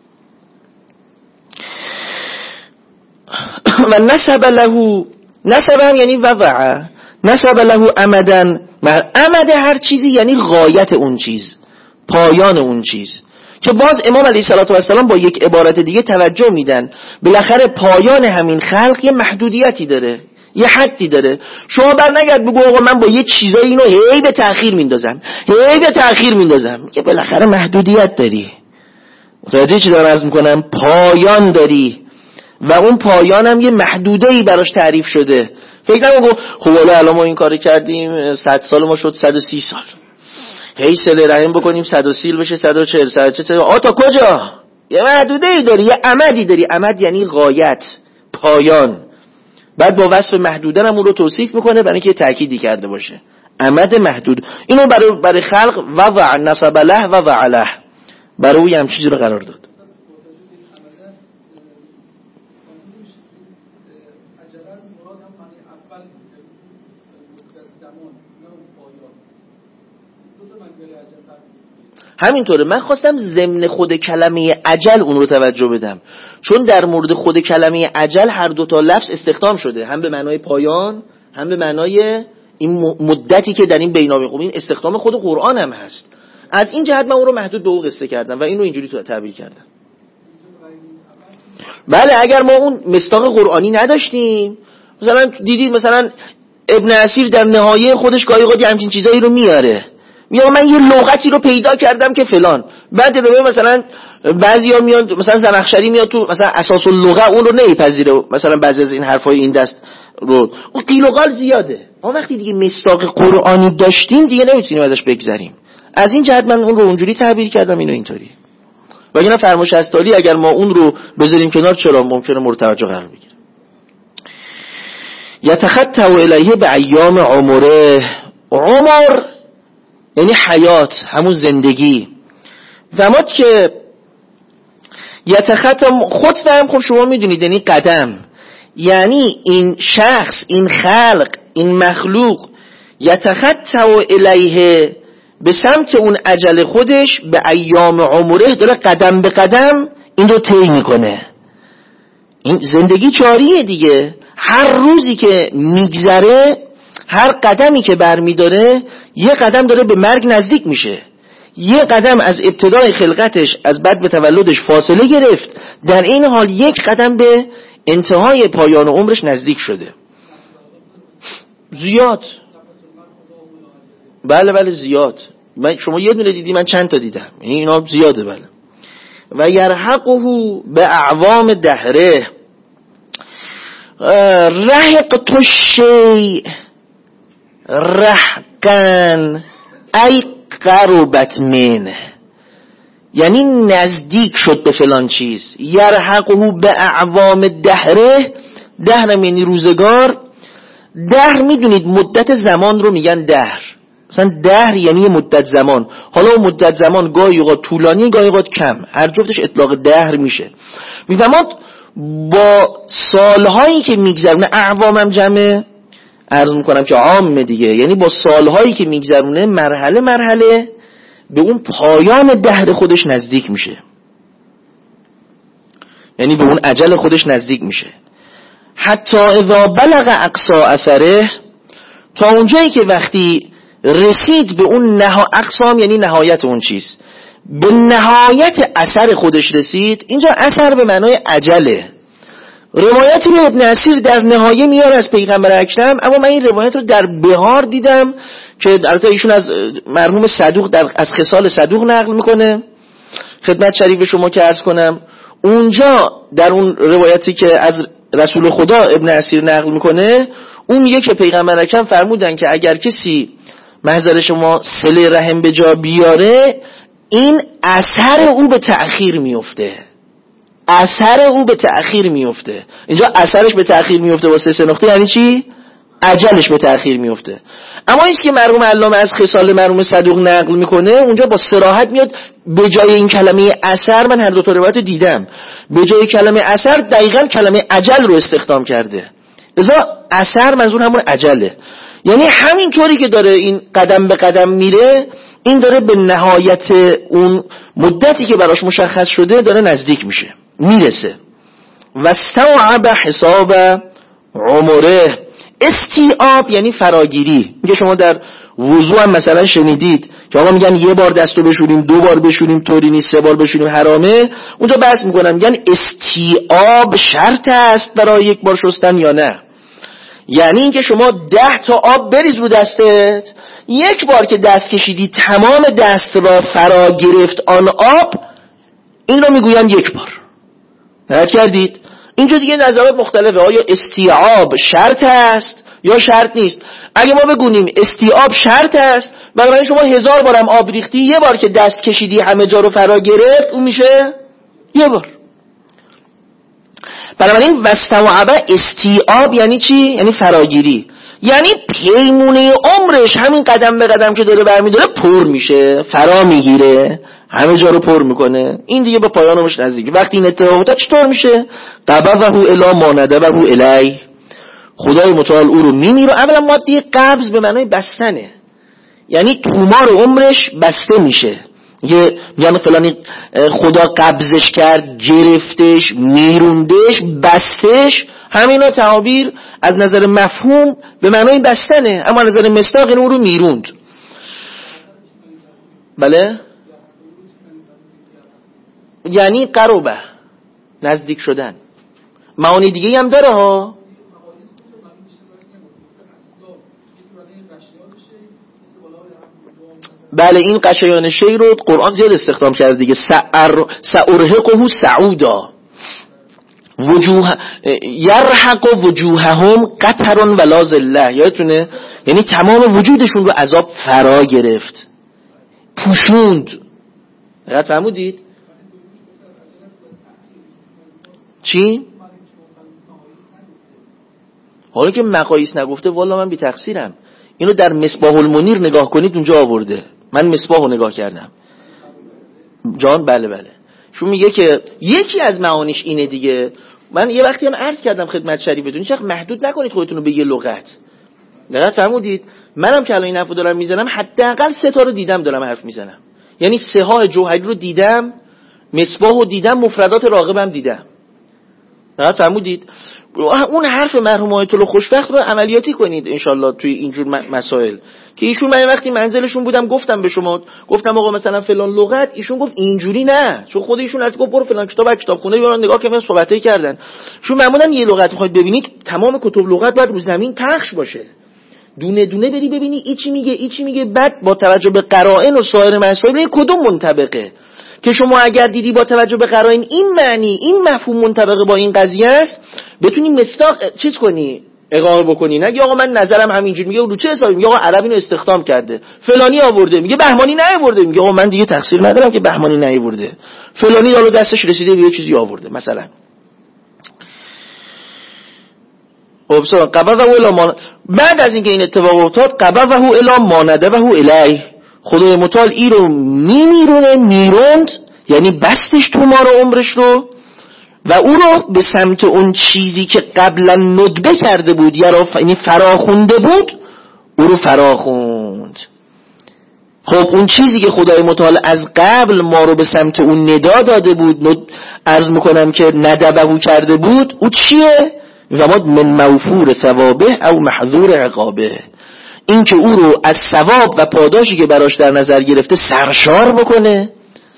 و نسب له، نسب هم یعنی وضع، نسب له امدن، امد هر چیزی یعنی غایت اون چیز، پایان اون چیز، که باز امام علیه السلام با یک عبارت دیگه توجه میدن بالاخره پایان همین خلق یه محدودیتی داره، یه حدی داره. شما بر نگرد بگو آقا من با یه چیزایی اینو هی به تأخیر میندازم، هی به تأخیر میندازم، که بالاخره محدودیت داری. متوجه چی دارم عرض میکنم؟ پایان داری و اون پایان هم یه محدوده‌ای براش تعریف شده. فکر نکنم خب حالا الان ما این کارو کردیم صد سال ما شد صد و سی سال، هی صله رحم بکنیم صد و سی بشه صد و چهل صد و چهل. آ تا کجا؟ یه محدوده‌ای داری، یه امدی داری. امد یعنی غایت، پایان. بعد با وصف محدودن هم اون رو توصیف میکنه برای اینکه تأکیدی کرده باشه. امد محدود. اینو برای برای خلق وضع نسب له و وعله، برای او هم چیزی رو قرار داد. همینطوره. من خواستم ضمن خود کلمه اجل اون رو توجه بدم، چون در مورد خود کلمه اجل هر دو تا لفظ استخدام شده، هم به معنای پایان هم به معنای این مدتی که در این بینابین. خب این استخدام خود قرآن هم هست. از این جهت من اون رو محدود به او قصه کردم و این رو اینجوری تعبیر کردم. بله اگر ما اون مصداق قرآنی نداشتیم، مثلا دیدید مثلا ابن اسیر در نهایه خودش گاهی اوقات همچین چیزایی رو میاره، میگه من یه لغتی رو پیدا کردم که فلان. بعد دوباره مثلا بعضیا میاد مثلا زمخشری میاد تو مثلا اساس اللغه اون رو نمیپذیره، مثلا بعضی از این حرفای این دست رو اون قیل و قال زیاده. ما وقتی دیگه مصداق قرآنی داشتیم دیگه نمیتونیم ازش بگذریم. از این جهت من اون رو اونجوری تعبیر کردم، اینو اینطوری. وگرنه فرمایش استالی اگر ما اون رو بذاریم کنار چرا ممکنه مورد توجه قرار بگیره. یتخطى الیه به ایام عمره. عمر یعنی حیات، همون زندگی. زمان که یتخطى خطوه هم خب شما میدونید یعنی قدم، یعنی این شخص، این خلق، این مخلوق یتخطى الیه به سمت اون اجل خودش به ایام عمره، داره قدم به قدم این رو طی میکنه. این زندگی جاریه دیگه، هر روزی که میگذره، هر قدمی که برمیداره یه قدم داره به مرگ نزدیک میشه، یه قدم از ابتدای خلقتش از بعد به تولدش فاصله گرفت، در این حال یک قدم به انتهای پایان عمرش نزدیک شده. زیاد، بله بله زیاد. من شما یه دونه دیدی، من چند تا دیدم، یعنی اینا زیاده. بله. و یرحقه به اعوام دهره. رحق تو شیء، رحق حقا ای قربت من، یعنی نزدیک شد به فلان چیز. یرحقه به اعوام دهره، دهر یعنی روزگار. دهر میدونید مدت زمان رو میگن دهر، مثلا دهر یعنی مدت زمان. حالا اون مدت زمان گاهی اوقات طولانی گاهی اوقات کم، هر جفتش اطلاق دهر میشه. میفهمید با سالهایی که میگذرونه، اعوامم جمع عرض میکنم که عامه دیگه، یعنی با سالهایی که میگذرونه مرحله مرحله به اون پایان دهر خودش نزدیک میشه، یعنی به اون اجل خودش نزدیک میشه. حتی اذا بلغ اقصا اثره، تا اونجایی که وقتی رسید به اون نها اقصام یعنی نهایت اون چیز، به نهایت اثر خودش رسید. اینجا اثر به معنای عجله. روایتی رو ابن اسیر در نهایه میاره از پیغمبر اکرم، اما من این روایت رو در بهار دیدم که البته ایشون از مرحوم صدوق در از خصال صدوق نقل میکنه. خدمت شریف شما که عرض کنم اونجا در اون روایتی که از رسول خدا ابن اسیر نقل میکنه، اون یک پیغمبر اکرم فرمودن که اگر کسی محضر شما صله رحم به جا بیاره، این اثر او به تأخیر میفته، اثر او به تأخیر میفته. اینجا اثرش به تأخیر میفته واسه سه نقطه یعنی چی؟ اجلش به تأخیر میفته. اما این که مرحوم علامه از خصال مرحوم صدوق نقل میکنه، اونجا با صراحت میاد به جای این کلمه اثر، من هر دو تا روایت دیدم، به جای کلمه اثر دقیقاً کلمه اجل رو استخدام کرده. لذا اثر منظور همون اجله، یعنی همین طوری که داره این قدم به قدم میره، این داره به نهایت اون مدتی که براش مشخص شده داره نزدیک میشه، میرسه. واستوعب حساب عمره. استیعاب یعنی فراگیری. میگه شما در وضو هم مثلا شنیدید که آقا میگن یه بار دستو بشوریم، دو بار بشوریم طوری نیست، سه بار بشوریم حرامه. اونجا بحث میکنن میگن استیعاب شرط است برای یک بار شستن یا نه. یعنی اینکه شما ده تا آب بریز رو دستت، یک بار که دست کشیدی تمام دست را فرا گرفت آن آب، این رو میگوین یک بار. نهار کردید؟ اینجا دیگه نظرات مختلفه، آیا استیعاب شرط است یا شرط نیست. اگه ما بگونیم استیعاب شرط است، بنابراین شما هزار بارم آب ریختی، یه بار که دست کشیدی همه جا رو فرا گرفت، اون میشه یه بار. بنابراین واستوعب استیعاب یعنی چی؟ یعنی فراگیری، یعنی پیمونه عمرش همین قدم به قدم که داره برمیداره پر میشه، فرا میگیره، همه جا رو پر میکنه. این دیگه به پایان عمرش نزدیکه. وقتی این اتفاق چطور میشه؟ قبضه الی ما ندبه الی، خدای متعال او رو میمیره. اولا ماده قبض به معنای بستنه، یعنی تومار عمرش بسته میشه. یعنی فلانی خدا قبضش کرد، گرفتش، میروندش، بستش. همینا تعابیر از نظر مفهوم به معنای بستنه، اما از نظر مصداق این او رو میروند. بله؟ یعنی قربه، نزدیک شدن. معانی دیگه هم داره ها. بله، این قشیان شی رو قرآن زیاد استخدام کرده دیگه. سأرهقه سعودا، وجوه یرحق وجوههم قطر ولا ذله. یادتونه؟ یعنی تمام وجودشون رو عذاب فرا گرفت، پوشوند. دقیق فهمودید؟ چی؟ حالا که مقایس نگفته والا من بی تقصیرم. اینو در مصباح المنیر نگاه کنید، اونجا آورده. من مصباح رو نگاه کردم جان. بله بله، شو میگه که یکی از معانیش اینه دیگه. من یه وقتی هم عرض کردم خدمت شریفتون، هیچ وقت محدود نکنید خودتون رو به یه لغت. دقیق فرمودید؟ منم که الان این حرفو دارم میزنم، حداقل سه تا رو دیدم دارم حرف میزنم. یعنی سه جوهری رو دیدم، مصباح رو دیدم، مفردات راغبم دیدم. دقیق فرمودید؟ اون حرف مرحوم آیت الله خوشوقت رو عملیاتی کنید انشالله توی اینجور مسائل که ایشون من وقتی منزلشون بودم گفتم به شما، گفتم آقا مثلا فلان لغت، ایشون گفت اینجوری نه، چون خود ایشون البته گفت برو فلان کتاب از کتابخونه بیا نگاه که من صحبتایی کردن. شون معمولا یه لغت میخواید ببینید، تمام کتب لغت باید رو زمین پخش باشه، دونه دونه بری ببینی ای چی میگه ای چی میگه، بعد با توجه به قرائن و سایر مسائل ببینید کدوم منطبقه. که شما اگر دیدی با توجه به قرائن این معنی این مفهوم منطبق با این قضیه است، بتونی مصداق چیز کنی، اقامه بکنی، نگی آقا من نظرم همینجوری، میگه رو چه حسابی، میگه آقا عرب اینو استخدام کرده، فلانی آورده، میگه بهمانی نیاورده، میگه آقا من دیگه تقصیر ندارم که بهمانی نیاورده، فلانی حالا دستش رسیده به یه چیزی آورده مثلا. خب قبضه الی ما، بعد از اینکه این اتفاق افتاد قبضه الی ما ندبه الیه، خدای متعال این رو میمیرونه، میروند یعنی بستش تو ما رو، عمرش رو، و او رو به سمت اون چیزی که قبلا ندبه کرده بود یا یعنی فراخونده بود، او رو فراخوند. خب اون چیزی که خدای متعال از قبل ما رو به سمت اون ندا داده بود، ند... عرض میکنم که ندبهو کرده بود، او چیه؟ و من موفور ثوابه او محذور عقابه، این که او رو از ثواب و پاداشی که براش در نظر گرفته سرشار بکنه،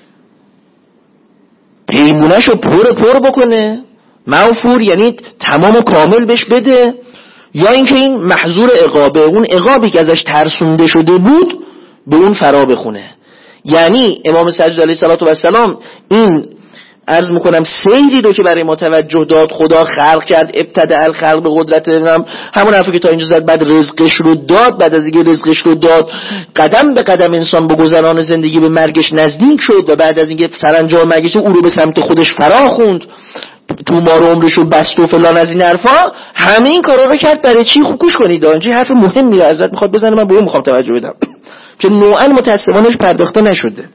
پیمونه‌شو پر پر بکنه، موفور یعنی تمام و کامل بهش بده، یا اینکه این محذور عقابه، اون عقابی که ازش ترسونده شده بود به اون فرا بخونه. یعنی امام سجاد علیه السلام این عرض میکنم سیری رو که برای ما توجه داد، خدا خلق کرد، ابتدع الخلق به قدرت، همون حرفی که تا اینجا زد، بعد رزقش رو داد، بعد از اینکه رزقش رو داد قدم به قدم انسان با گذران زندگی به مرگش نزدیک شد و بعد از اینکه سرانجام مرگش او رو به سمت خودش فرا خوند، تو ما رو عمرش رو بست و فلان از این حرفا، همه این کارا رو کرد برای چی؟ خوب گوش کنید، اینجا حرف مهمی رو ازت میخواد بزنه، من به اون میخوام توجه بدم که نوعا متاسفانه پرداخته نشده.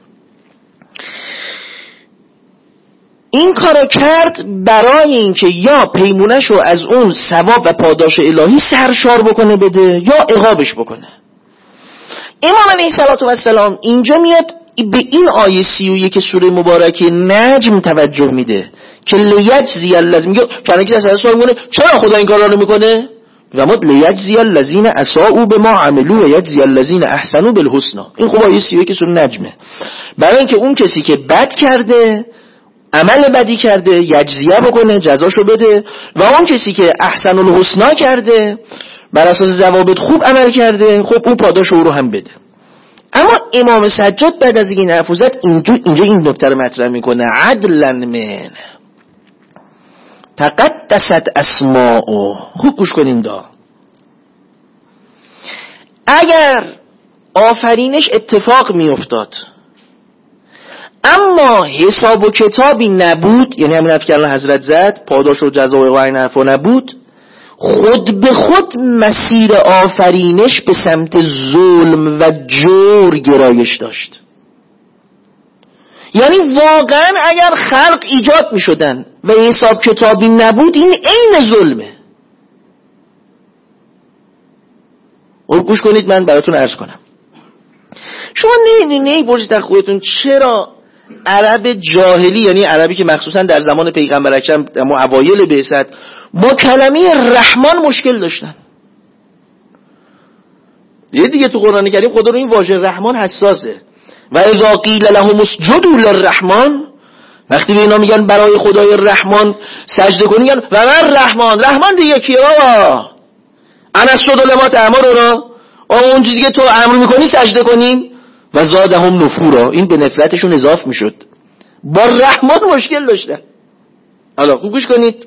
این کارو کرد برای اینکه یا پیمونه‌شو از اون ثواب و پاداش الهی سرشار بکنه بده، یا عقابش بکنه. امام علیه السلام اینجا میاد به این آیه سی و یک سوره مبارکه نجم توجه میده که لیجزی الذین، میگه کنه که اصلا سوال میگه چرا خدا این کارا رو میکنه؟ و مد لیجزی الذین اساءوا بما عملوا و یجزی الذین احسنوا بالحسنی. این خب آیه سی و یک سوره نجمه، برای اینکه اون کسی که بد کرده، عمل بدی کرده، یجزیه بکنه، جزاشو بده، و اون کسی که احسن الحسنا کرده، بر اساس ضوابط خوب عمل کرده، خب اون پاداش او رو هم بده. اما امام سجاد بعد از این حرف زد اینجا اینجا این نکته رو مطرح میکنه، عدلا من تقدست اسماء. خوب گوش کنین دا، اگر آفرینش اتفاق میافتاد اما حساب و کتابی نبود، یعنی همین حرفی که الان حضرت زد، پاداش و جزا و این حرفا نبود، خود به خود مسیر آفرینش به سمت ظلم و جور گرایش داشت. یعنی واقعا اگر خلق ایجاد می شدن و حساب کتابی نبود، این عین ظلمه. و گوش کنید من براتون عرض کنم، شما نه نه برید در خودتون چرا عرب جاهلی، یعنی عربی که مخصوصا در زمان پیغمبر اکرم در اوایل بعثت با کلمه رحمان مشکل داشتن؟ یه دیگه تو قرآن کریم خدا رو این واژه رحمان حساسه. و اذا قیل لهم اسجدوا للرحمن، وقتی به اینا میگن برای خدای رحمان سجده کنین، میگن و من رحمان، رحمان دیگه کیه بابا؟ انا اسجد لما تأمرنا، اون چیزی که تو امر میکنی سجده کنیم. و زادهم نفورا، این به نفرتشون اضاف میشد. با رحمان مشکل داشتن. حالا خوب گوش کنید،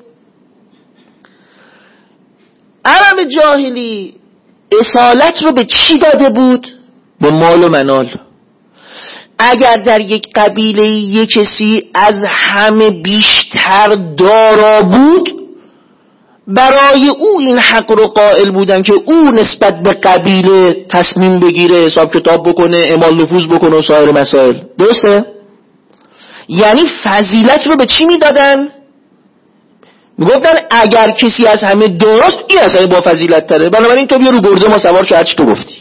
عرب جاهلی اصالت رو به چی داده بود؟ به مال و منال. اگر در یک قبیله یک کسی از همه بیشتر دارا بود، برای او این حق رو قائل بودن که او نسبت به قبیله تصمیم بگیره، حساب کتاب بکنه، اعمال نفوذ بکنه و سایر مسائل. درسته؟ یعنی فضیلت رو به چی میدادن؟ میگفتن اگر کسی از همه داراست، این اصلا با فضیلت تره، بنابراین تو بیا رو گرده ما سوار که هرچی تو گفتی.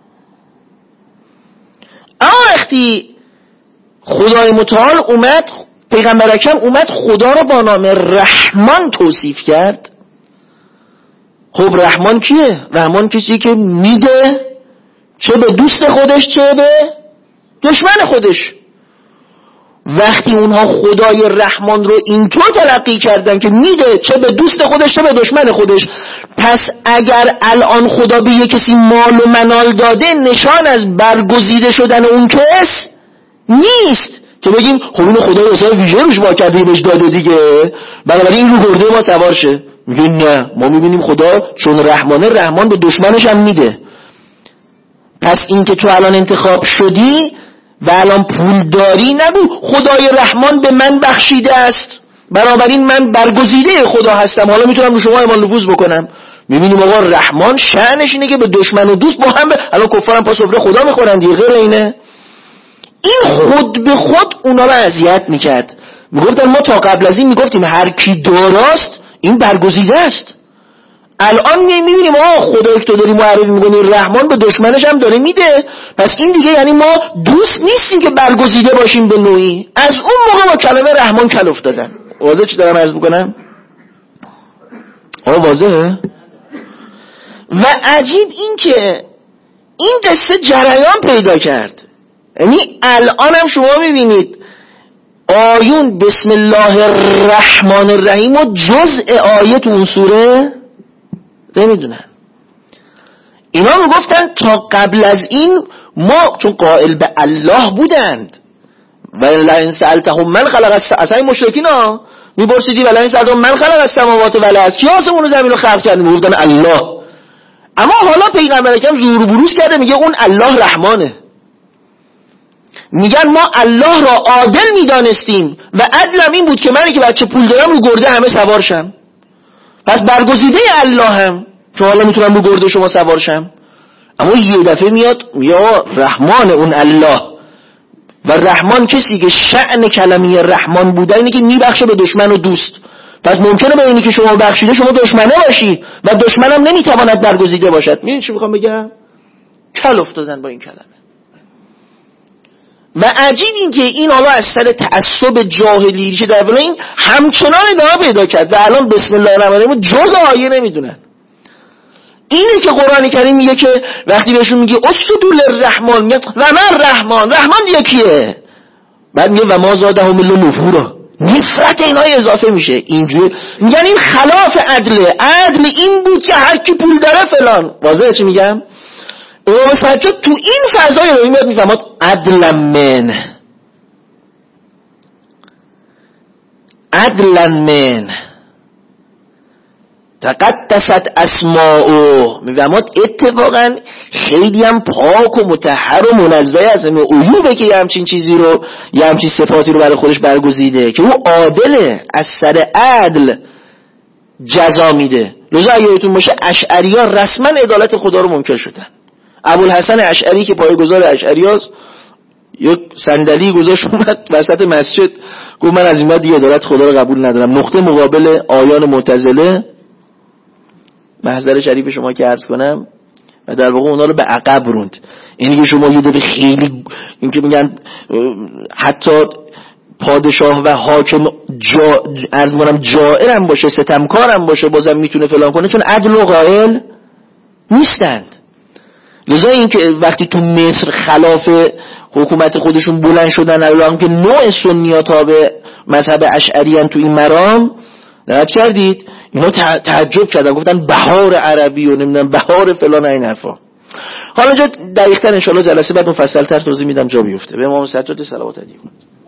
اما وقتی خدای متعال اومد، پیغمبر اکرم اومد خدا رو با نام رحمان توصیف کرد. خب رحمان کیه؟ رحمان کسی که میده، چه به دوست خودش چه به دشمن خودش. وقتی اونها خدای رحمان رو اینطور تلقی کردن که میده چه به دوست خودش چه به دشمن خودش، پس اگر الان خدا به یک کسی مال و منال داده، نشان از برگزیده شدن اون کس نیست که بگیم خب اینو خدا اصلا ویژه روش با کرده بهش داده دیگه، بنابراین این رو گرده ما سوار شه. میگه نه، ما میبینیم خدا چون رحمانه، رحمان به دشمنش هم میده. پس این که تو الان انتخاب شدی و الان پول داری، نگو خدای رحمان به من بخشیده است بنابراین من برگزیده خدا هستم حالا میتونم رو شما اعمال نفوذ بکنم. میبینیم آقا رحمان شأنش اینه که به دشمن و دوست با هم ب... الان کفارم پا سفره خدا میخورن دیگه، غیر اینه. این خود به خود اونا رو اذیت میکرد. میگفتن ما تا قبل از این میگفتیم هر کی داراست این برگزیده است. الان میبینیم آه خدا که تو داری معرفی میکنی رحمان به دشمنش هم داره میده، پس این دیگه یعنی ما دوست نیستیم که برگزیده باشیم به نوعی. از اون موقع با کلمه رحمان کل افتادن. واضح چی دارم عرض میکنم؟ آه واضحه؟ و عجیب این که این قصه جریان پیدا کرد. یعنی الان هم شما میبینید آیون بسم الله الرحمن الرحیم و جزء آیه تو اون سوره نمیدونن. اینا میگفتن تا قبل از این ما چون قائل به الله بودند و لئن سألتهم من خلق السماوات، اصلا مشرکین ها میپرسیدی ولئن سألتهم من خلق السماوات والارض، کی آسمون و زمین رو خلق کرد؟ میگفتن الله. اما حالا پیغمبر اکرم ظهور و بروز کرده میگه اون الله رحمانه. میگن ما الله را عادل میدانستیم و عدلم این بود که منی که بچه پول دارم رو گرده همه سوارشم. پس برگزیده الله هم چون حالا میتونم رو گرده شما سوارشم. اما یه دفعه میاد یا رحمان اون الله و رحمان کسی که شأن کلمه رحمان بوده اینه که میبخشه به دشمن و دوست. پس ممکنه به اینی که شما بخشیده شما دشمنه باشی و دشمنم نمیتواند برگزیده باشد. میدونید چی میخوام بگم؟ کل افتادن با این کلمه. و عجیب این که این حالا از سر تعصب جاهلی ریشه در بلا این همچنان ادامه پیدا کرد و الان بسم الله الرحمن الرحیم جز آیه نمیدونن. اینه که قرآن کریم میگه که وقتی بهشون میگه اسجدوا للرحمن میگه و من رحمان، رحمان دیگه کیه؟ بعد میگه و ما زادهم الا نفورا، نفرت اینای اضافه میشه. اینجوری میگن این خلاف عدله. عدل این بود که هر کی پول داره فلان. واضحه چی میگم؟ امام سجاد تو این فضای رو میاد میفهمد عدلا من عدلا من تقدست اسماء، میفهمد اتفاقا خیلی هم پاک و مطهر و منزه از همه عیوبه که یه همچین چیزی رو یه همچین صفاتی رو برای خودش برگزیده که او عادله، از سر عدل جزا میده. لذا اگه یادتون باشه اشعری‌ها رسما عدالت خدا رو منکر شدن. ابوالحسن اشعری که پایه‌گذار اشعری هست یک صندلی گذاشت اومد وسط مسجد گفت من از این بعد دیگه عدالت خدا رو قبول ندارم. نقطه مقابل آیان معتزله محضر شریف شما که عرض کنم و در واقع اونا رو به عقب روند. اینی که شما یه دفعه خیلی این که میگن حتی پادشاه و حاکم جا عرض می‌کنم جائر هم باشه ستمکار هم باشه بازم میتونه فلان کنه چون عدل و قائل نیستند. لذا این که وقتی تو مصر خلاف حکومت خودشون بلند شدن الان که نوع سنی‌ها تابع مذهب اشعری هم تو این مرام دقت کردید اینا تعجب کردن گفتن بهار عربی و نمیدونم بهار فلان این حرفا. حالا جا دقیق‌تر ان شاء الله جلسه بعد مفصل‌تر توضیح میدم جا بیفته. به امام سجاد صلوات علیه.